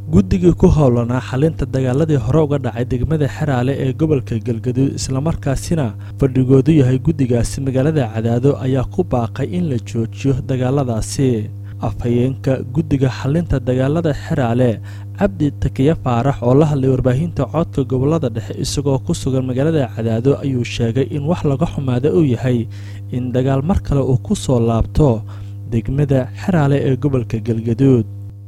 guddiga ku howlanaa xalinta dagaaladii hore uga dhacay degmada Xeraale ee gobolka Galgaduud isla markaasina fadhigoodu yahay guddigaasi magaalada Cadaado ayaa ku baaqay in la joojiyo dagaaladaasi afhayeenka guddiga xalinta dagaalada Xeraale Cabdi Takiya Faarax oo la hadlay warbaahinta codka gobolada dhexe isagoo ku sugan magaalada Cadaado ayuu sheegay in wax laga xumaado uu yahay in dagaal mar kale uu ku soo laabto degmada Xeraale ee gobolka Galgaduud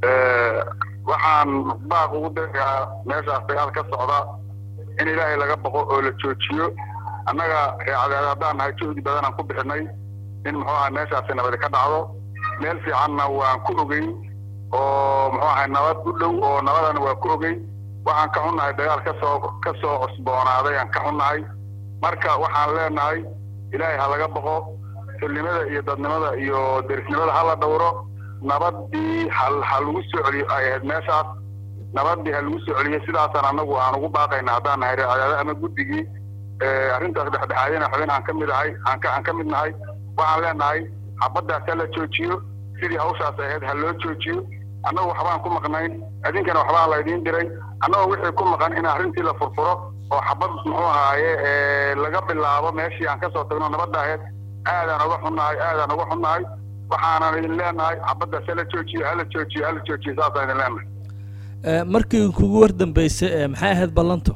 waxaan baaq ugu daraa meeshaas dagaal ka socda in ilaahay laga baqo oo la joojiyo annaga Cadaadaan nahay juhdi badan aan ku bixinay in muxuu ahaa meeshaas nabad ka dhacdo meel fiicanna waan ku ogey oo muxuu ahaa nabad u dhow oo nabadana waa ku ogey waxaan ka xunnahay dagaal ka soo cusboonaaday aan ka xunnahay marka waxaan leenahay ilaahay ha laga baqo xilnimada iyo dadnimada iyo derisnimada ha la dhowro nabadii hal lagu soo celiyo ay ahayd meeshaas nabadii hal lagu soo celiyo sidaasaan anagu aan ugu baaqaynaa haddaan nahay Cadaado ama guddigii arrintaas dhexdhexaadina xubin aan ka mid ahay aan ka mid nahay waxaan leenahay xabadaas la joojiyo sidii hawshaas ahayd hal loo joojiyo annagu waxbaan ku maqnayn idinkana waxbaa la idin diray annagu wixii ku maqan in arrintii la furfuro oo xabad muxuu ahaaye laga bilaabo meeshii aan ka soo tagno nabadda ahayd aadaan uga xunnahay waxaan idin leenahay xabadaas la joojiyo saasaan idin leenahay markii kugu war dambeysay maxay ahayd ballantu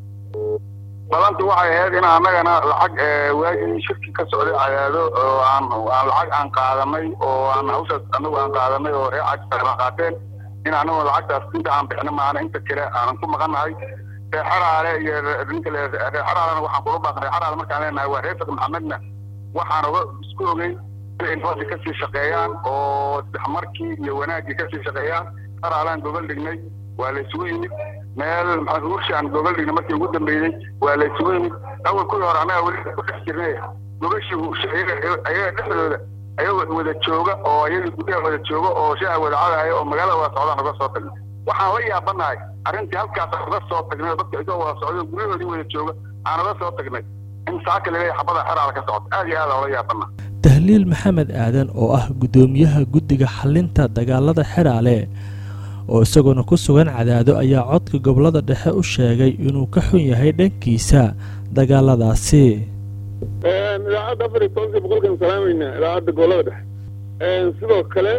waxay ahayd in annagana lacag waagii shirki ka socday Cadaado oo aan lacag aan qaadanay oo aan hawshaas anagu aan qaadanay oo reecad qaateen in anagu lacagtaas inta aan bixin maana inta kale aan ku maqanahay Xeraale iyo rinka Xeraalena waxaan ku baaqnay Xeraale markaan leenahay waa reer Maxamedna waxaan uga isku ogey in hoos ka sii shaqeeyaan oo markii iyo wanaagii ka sii shaqeeyaan Xeraalaan gobol dhignay waa la isugu yimid meel maxuurshaan gobol dhignay markii ugu dambeeyay waa la isugu yimid awal ku hor anaga wali ku xirnay gobashii ayaga dhexdooda ayaga wada jooga oo ayaga gudaha wada jooga oo shaaha wada cadaaya oo magaalada waa socdaan uga soo tagnay waxaan la yaabanahay arrintii halkaas uga soo tagnay dadka iga wada socdo guryahoodii wada jooga aan uga soo tagnay in saaka leeyahay xabada Xeraale ka socdo aad iyo aad la yaabanahay tahliil maxamed aadan oo ah gudoomiyaha guddiga xalinta dagaalada Xeraale oo isaguna ku sugan Cadaado ayaa codka gobolada dhexe u sheegay inuu ka xun yahay dhankiisa dagaaladaasi idaacadda Afrika boqolkan salaamayna idaacadda gobolada dhexe sidoo kale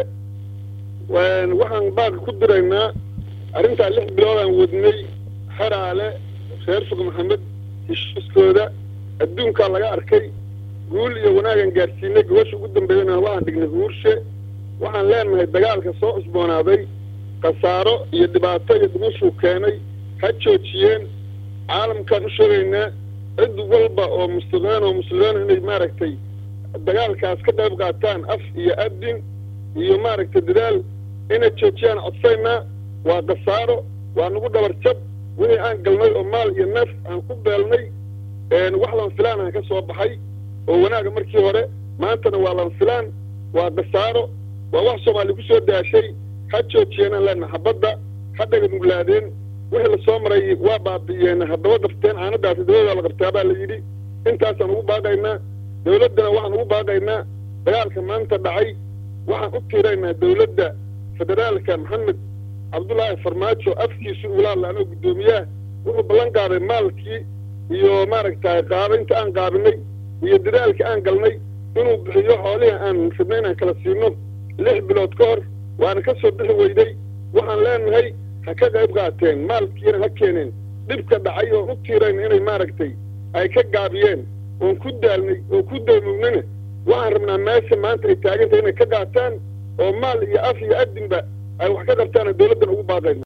waxaan baaq ku diraynaa arrinta 6 bilood aan wadnay Xeraale Sheekh Maxamed heshiiskooda adduunka laga arkay guul iyo wanaagan gaarsiinay gobasha ugu dambeeyana waxaan dhignay guurshe waxaan leenahay dagaalka soo cusboonaaday qasaaro iyo dhibaato iyo dhimasho keenay ha joojiyeen caalamkan u sheegaynaa cid walba oo muslimiin inay maaragtay dagaalkaas ka qayb qaataan af iyo adin iyo maaragtay dadaal inay joojiyaan codsaynaa waa qasaaro waa nagu dhabar jab wixii aan galnay oo maal iyo neef aan ku beelnay wax lan filaan aan ka soo baxay oo wanaaga markii hore maantana waa lan filaan waa qasaaro waa wax Soomaali ku soo daashay ha joojiyeen lana xabada hadda nuglaadeen wixii la soo maray waa baabiyeen haddaba dafteen aanadaas dawladda la qabtay baa la yiri intaas aan ugu baaqaynaa dawladana waxaan ugu baaqaynaa dagaalka maanta dhacay waxaan u tiiraynaa dawladda federaalka Maxamed Cabdullaahi Farmaajo afkiisu ulaalaano gudoomiyaha wuxuu ballan qaaday maalkii iyo maaragtay qaabinta aan qaabinay iyo dadaalka aan galnay inuu bixiyo xoolaha aan fidnayna kala siino 6 bilood ka hor waana ka soo bixi weyday waxaan leenahay ha ka qayb qaateen maalkiina ha keeneen dhibka dhacay oo u tiireen inay maaragtay ay ka gaabiyeen oo ku daalnay oo ku doomugnana waxaan rabnaa meesha maanta ay taagan tahay inay ka qaataan oo maal iyo af iyo adinba ay wax ka qabtaan dawladdan ugu baaqayna